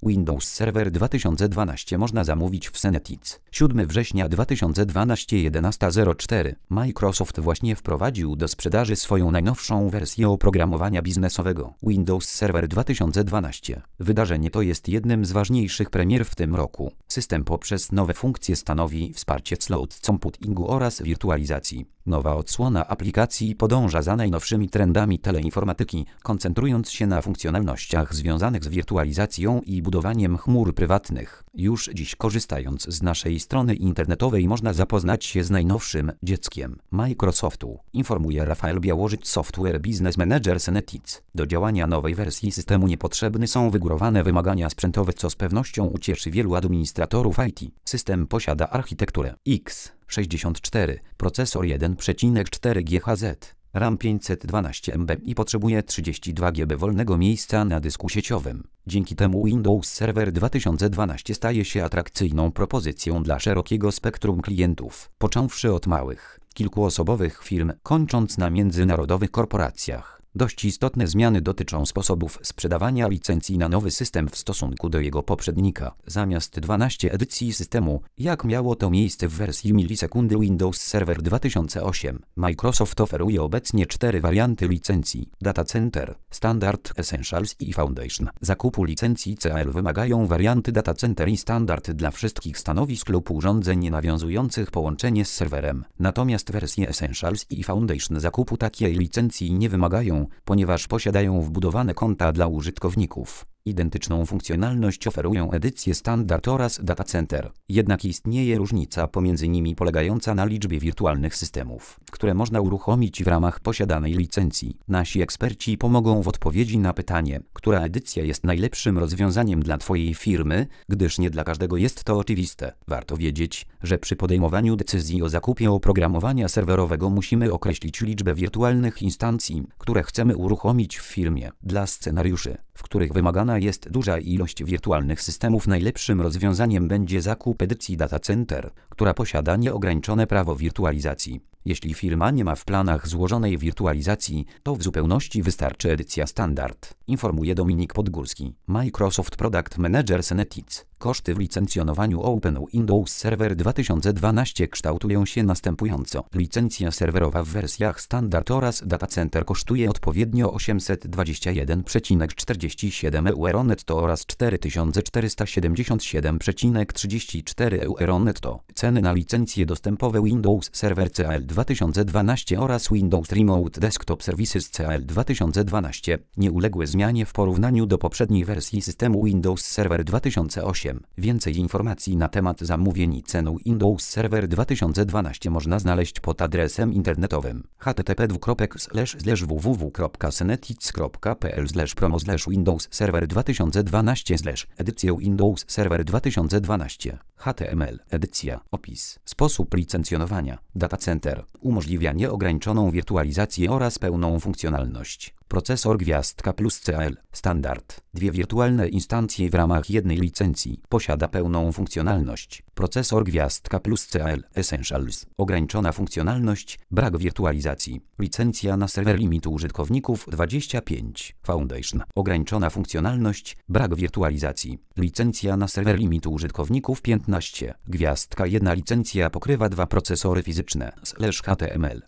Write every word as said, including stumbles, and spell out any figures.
Windows Server dwa tysiące dwanaście można zamówić w Senetics. siódmego września dwa tysiące dwanaście jedenasta zero cztery Microsoft właśnie wprowadził do sprzedaży swoją najnowszą wersję oprogramowania biznesowego Windows Server dwa tysiące dwanaście. Wydarzenie to jest jednym z ważniejszych premier w tym roku. System poprzez nowe funkcje stanowi wsparcie cloud computingu oraz wirtualizacji. Nowa odsłona aplikacji podąża za najnowszymi trendami teleinformatyki, koncentrując się na funkcjonalnościach związanych z wirtualizacją i budowaniem chmur prywatnych. Już dziś, korzystając z naszej strony internetowej, można zapoznać się z najnowszym dzieckiem Microsoftu, informuje Rafael Białożyc, Software Business Manager Senetics. Do działania nowej wersji systemu niepotrzebne są wygórowane wymagania sprzętowe, co z pewnością ucieszy wielu administratorów I T. System posiada architekturę X sześćdziesiąt cztery, procesor jeden przecinek cztery gigaherca, RAM pięćset dwanaście megabajtów i potrzebuje trzydzieści dwa gigabyty wolnego miejsca na dysku sieciowym. Dzięki temu Windows Server dwa tysiące dwanaście staje się atrakcyjną propozycją dla szerokiego spektrum klientów, począwszy od małych, kilkuosobowych firm, kończąc na międzynarodowych korporacjach. Dość istotne zmiany dotyczą sposobów sprzedawania licencji na nowy system w stosunku do jego poprzednika. Zamiast dwunastu edycji systemu, jak miało to miejsce w wersji milisekundy Windows Server dwa tysiące osiem, Microsoft oferuje obecnie cztery warianty licencji: Data Center, Standard, Essentials i Foundation. Zakupu licencji C A L wymagają warianty Data Center i Standard dla wszystkich stanowisk lub urządzeń nawiązujących połączenie z serwerem. Natomiast wersje Essentials i Foundation zakupu takiej licencji nie wymagają, ponieważ posiadają wbudowane konta dla użytkowników. Identyczną funkcjonalność oferują edycje Standard oraz Data Center. Jednak istnieje różnica pomiędzy nimi polegająca na liczbie wirtualnych systemów, które można uruchomić w ramach posiadanej licencji. Nasi eksperci pomogą w odpowiedzi na pytanie, która edycja jest najlepszym rozwiązaniem dla Twojej firmy, gdyż nie dla każdego jest to oczywiste. Warto wiedzieć, że przy podejmowaniu decyzji o zakupie oprogramowania serwerowego musimy określić liczbę wirtualnych instancji, które chcemy uruchomić w firmie. Dla scenariuszy, w których wymagana jest duża ilość wirtualnych systemów, najlepszym rozwiązaniem będzie zakup edycji Data Center, która posiada nieograniczone prawo wirtualizacji. Jeśli firma nie ma w planach złożonej wirtualizacji, to w zupełności wystarczy edycja Standard, informuje Dominik Podgórski, Microsoft Product Manager Senetics. Koszty w licencjonowaniu Open Windows Server dwa tysiące dwanaście kształtują się następująco. Licencja serwerowa w wersjach Standard oraz Data Center kosztuje odpowiednio osiemset dwadzieścia jeden przecinek czterdzieści siedem euro netto oraz cztery tysiące czterysta siedemdziesiąt siedem przecinek trzydzieści cztery euro netto. Ceny na licencje dostępowe Windows Server C A L dwa tysiące dwanaście oraz Windows Remote Desktop Services C A L dwa tysiące dwanaście nie uległy zmianie w porównaniu do poprzedniej wersji systemu Windows Server dwa tysiące osiem. Więcej informacji na temat zamówień i cen Windows Server dwa tysiące dwanaście można znaleźć pod adresem internetowym h t t p slash w w w kropka senetics kropka p l slash promo slash Windows Server dwa tysiące dwanaście slash edycję Windows Server dwa tysiące dwanaście. H T M L. Edycja. Opis. Sposób licencjonowania. Data Center. Umożliwia nieograniczoną wirtualizację oraz pełną funkcjonalność. Procesor Gwiazdka plus C A L. Standard. Dwie wirtualne instancje w ramach jednej licencji. Posiada pełną funkcjonalność. Procesor Gwiazdka plus C A L. Essentials. Ograniczona funkcjonalność. Brak wirtualizacji. Licencja na serwer limitu użytkowników dwadzieścia pięć. Foundation. Ograniczona funkcjonalność. Brak wirtualizacji. Licencja na serwer limitu użytkowników piętnaście. Gwiazdka jedna licencja pokrywa dwa procesory fizyczne. Slash H T M L.